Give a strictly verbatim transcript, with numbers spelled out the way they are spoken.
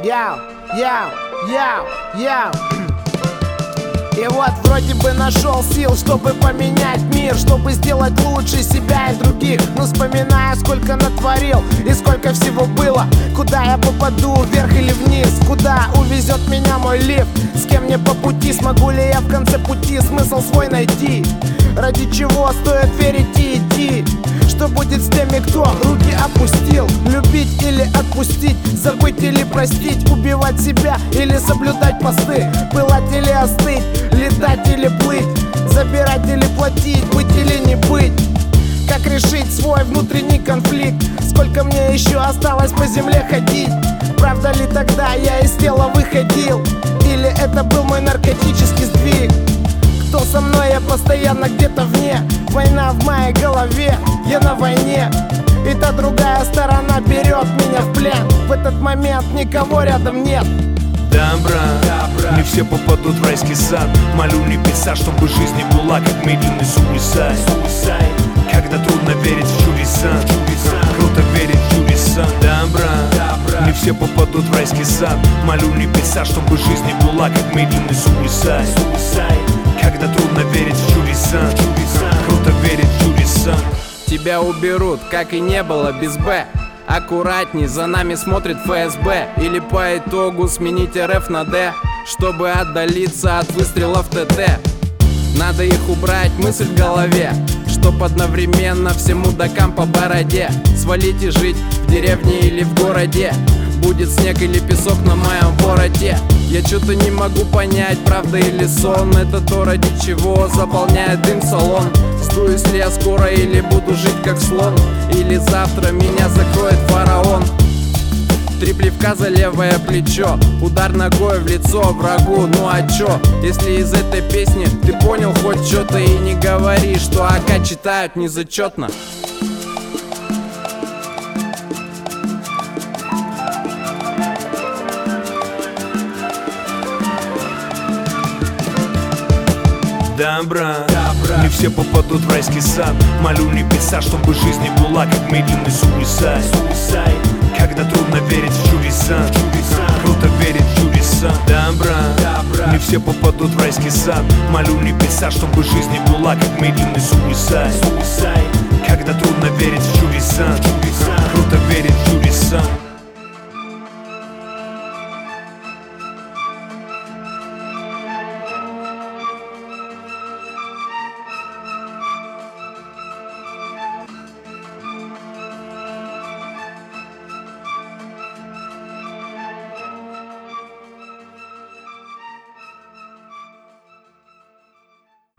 Яу, яу, яу, яу. И вот вроде бы нашел сил, чтобы поменять мир, чтобы сделать лучше себя и других. Но вспоминая, сколько натворил и сколько всего было, куда я попаду, вверх или вниз, куда увезет меня мой лифт, с кем мне по пути, смогу ли я в конце пути смысл свой найти, ради чего стоит верить и идти. Что будет с теми, кто руки опустил? Любить или отпустить, забыть или простить, убивать себя или соблюдать посты, пылать или остыть, летать или плыть, забирать или платить, быть или не быть. Как решить свой внутренний конфликт? Сколько мне еще осталось по земле ходить? Правда ли тогда я из тела выходил? Или это был мой наркотический сдвиг? Кто со мной, я постоянно где-то вне. Война в моей голове, я на войне. И та другая сторона берет меня в плен. В этот момент никого рядом нет. Да, брат, не все попадут в райский сад. Молю небеса, чтобы жизнь не была как медленный суицид. Когда трудно верить в чудеса, круто верить в чудеса. Да, брат, не все попадут в райский сад. Молю небеса, чтобы жизнь не была как медленный суицид. Когда трудно верить в чудеса, круто верить в чудеса. Тебя уберут, как и не было без Б. Аккуратней, за нами смотрит эф эс бэ. Или по итогу сменить эр эф на Д, чтобы отдалиться от выстрелов тэ тэ. Надо их убрать, мысль в голове, чтоб одновременно всем мудакам по бороде свалить и жить в деревне или в городе. Будет снег или песок на моем вороте. Я что-то не могу понять, правда или сон. Это то, ради чего заполняет дым салон. Сдуюсь ли я скоро или буду жить как слон? Или завтра меня закроет фараон? Три плевка за левое плечо, удар ногой в лицо врагу. Ну а чё, если из этой песни ты понял хоть что-то? И не говори, что АК читают незачетно. Да, брат, не все попадут в райский сад. Молю небеса, чтобы жизнь не была как медленный суицид. Когда трудно верить в чудеса, круто верить в чудеса. Да, брат, не все попадут в райский сад. Молю небеса, чтобы жизнь не была как медленный суицид. Когда трудно верить в чудеса, круто верить в чудеса.